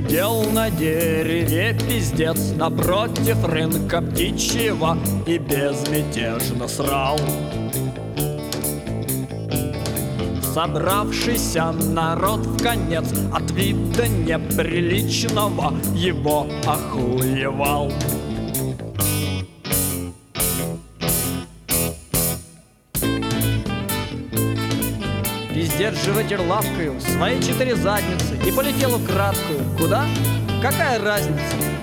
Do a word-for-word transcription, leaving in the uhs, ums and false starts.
Сидел на дереве пиздец напротив рынка птичьего и безмятежно срал. Собравшийся народ вконец от вида неприличного его охуевал. Пиздец же вытер лапкою свои четыре задницы и полетел в краткую. Куда? Какая разница?